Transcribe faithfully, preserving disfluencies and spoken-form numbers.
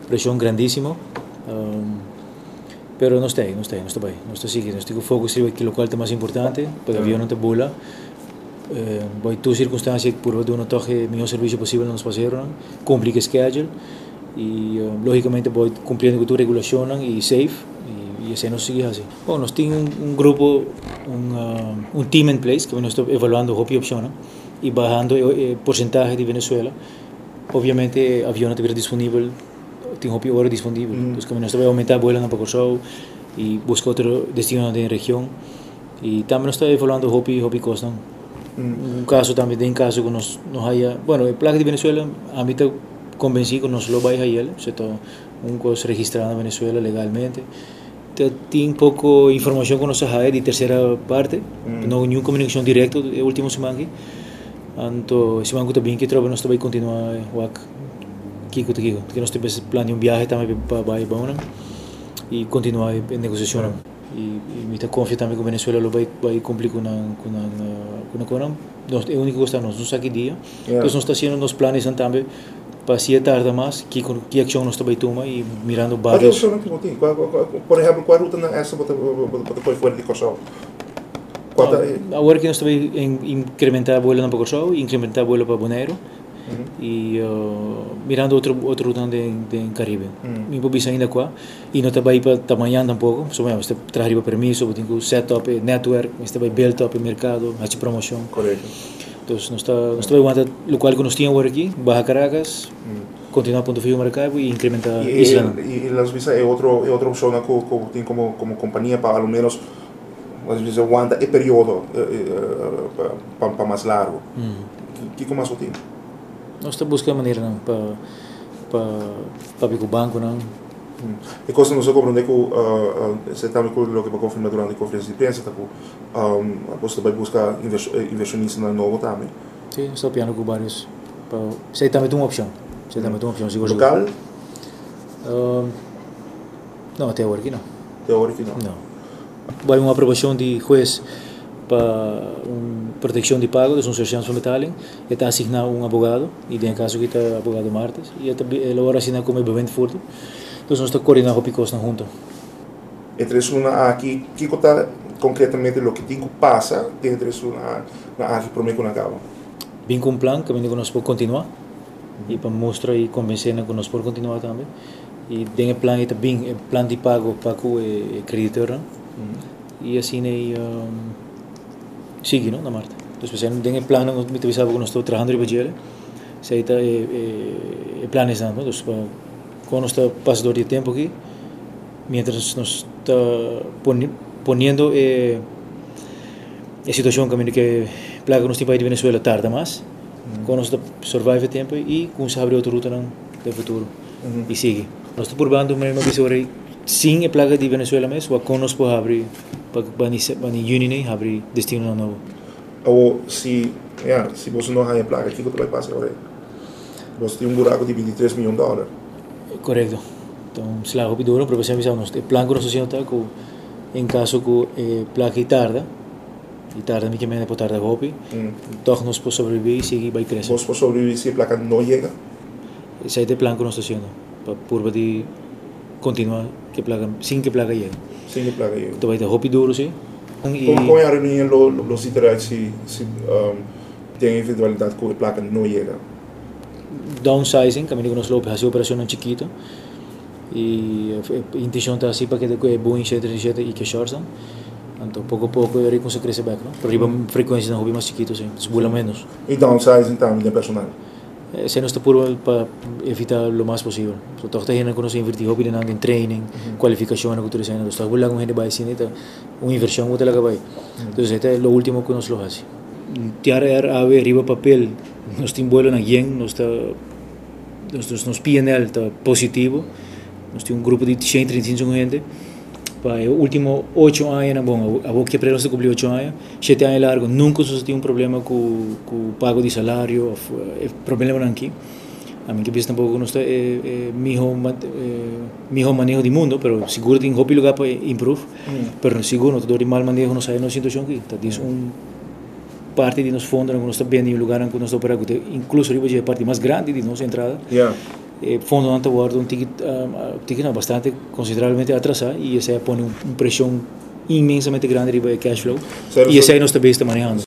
presión grandísimo. Um, pero no está ahí, no está ahí, no está ahí. No está siguiendo, estoy con foco en lo cual es más importante, porque el avión no te bula. Uh, voy tu circunstancia por de uno toque el mejor servicio posible nos pasaron, complique schedule y uh, lógicamente voy cumpliendo con tu regulación y safe y, y así nos sigue así. Bueno, nos tiene un, un grupo, un, uh, un team in place que nos está evaluando opciones opciones y bajando el eh, porcentaje de Venezuela. Obviamente el avión no estuviera disponible, tiene opciones ahora disponible, mm. entonces como nos está aumentar vuelo en Pacosau y busca otro destino de región y también nos está evaluando opciones opciones costan. Mm. Un caso también, de un caso que nos, nos haya, bueno, el placa de Venezuela, a mí te convencí que nos lo vaya a ir, o sea, todo, un cosa registrado en Venezuela legalmente. Tiene un poco de información que nos ha de tercera parte, mm. no hay ninguna comunicación directa de último semana. Entonces, semana también que trabajo, nos va a continuar, Kiko, Kiko, que nos tenemos plan de un viaje también para Baibona y continuar en negociación. Mm. Y, y me confío también que Venezuela lo va a cumplir con una con una con una es lo único que está nos aquí día yeah. Entonces nos está haciendo unos planes también para si tarda más qué qué acción nos está a tomar y mirando varios por ejemplo cuál ruta é essa para depois fora de Kosovo agora que nós está incrementar vuelo no Pacosau e incrementar vuelo para Bonaire. Uh-huh. E uh, mirando outro outro ruta de, de Caribe. Uh-huh. Me vou ainda qua e não está aí para tamanhar tampouco. Só mesmo, você traz para permisso, tem que setup network, você vai build up mercado, fazer promoção. Correto. Então, nós está nós está aguenta local que nós tínhamos aqui, Baja Caracas, uh-huh. continuar ponto frio Maracaibo e incrementar e, Isla. E, e las visas é outro é outra opção que que tem como como companhia para ao menos às vezes aguenta e período para para mais largo. Uh-huh. Que como mais tem? Nós estamos buscando maneira para para para o banco não. E coisa não se compreende que você também com o que para confirmar durante a conferência de imprensa tá com você vai buscar inversionistas na novo também. Sim, estou piano com vários para você também tem uma opção. Você também tem uma opção seguro. Local? Não, até agora aqui não. Até agora aqui não. Não. Vai uma aprovação de juiz para um, proteção de pago de um seiscentos metálicos e está assignado um advogado e tem caso que está advogado Martes e ele agora assina como evento forte então nós estamos coordenando o costa junto. Entre isso aqui que está concretamente o que tem que passar entre isso na aqui para mim com a cabo. Bem com um plano que nós podemos continuar mm-hmm. e para mostrar e convencer que nós podemos continuar também e tem o plano e também o plano de pago para o creditor mm-hmm. e assim é um, sigue, ¿no? Na Marta. Entonces, pues, en el plano, me te avisaba que no estoy trabajando en Bajele, se está eh, eh, planes dando, entonces, cuando está pasando de tiempo aquí, mientras nos está poni poniendo eh, la situación que que plaga nuestro país de Venezuela tarda más, mm-hmm. cuando está survive el tiempo y cuando se abre otra ruta de futuro mm-hmm. y sigue. Nos está probando, me avisaba sin la plaga de Venezuela mesmo, cuando nos puede abrir para ni união abrir destino novo. Ou se, yeah, se você não tem placa, o que você vai passar agora? Você tem um buraco de vinte e três milhões de dólares. Correto. Então, se lá o pedido, para você avisar, nós o plano que nós fazemos está que em caso que eh, placa tarda, e tarda muito menos para tardar hopi, mm. então nós podemos sobreviver e seguir vai crescer. Nós podemos sobreviver se a placa não chega? Esse é o plano que nós estamos fazendo, para por de continuar que placa, sem que placa chegue. Sem que placa chegue. Então vai ter hopi duro, sim. Como é a reunião los literais se se um, tem eventualidade que a placa não chega? Downsizing, caminho que nós lo fazemos operação em chiquito e a intenção está assim para que é bom etc etc e que shortam. Então pouco a pouco eu reconheço crescer back, não? Por riba frequência não hobby mais chiquito, sim, esbula menos. E downsizing também de personal. Se não está por para evitar o mais possível. Só toca gente que nós invertir hobby em training, mm-hmm. qualificação na cultura cena, está bulando com gente vai assim, então uma inversão que ela vai. Então este é o último que nós lo faz. Tiara era a ver riba papel, nós temos vuelo na yen, nós está nós nós P and L está positivo. Nós temos um grupo de cento e trinta e cinco gente. Para o último oito anos, bom, a boca que nós cumpriu oito anos, sete anos largo, nunca nós tivemos um problema com com o pago de salário, é problema não aqui. A mim que penso tampouco nós está é é melhor melhor manejo do mundo, pero seguro tem outro lugar para improve. Pero seguro todo de mal manejo nós sai na situação aqui. Tá diz um parte de nos fundos que nós está bem em lugar que nós está operando, incluso riba de parte mais grande de nossa entrada. Yeah. eh, fondo não guarda um ticket, uh, ticket não, bastante consideravelmente atrasado e esse aí põe um, um pressão imensamente grande sobre o cash flow Certo, e esse aí não está bem manejando.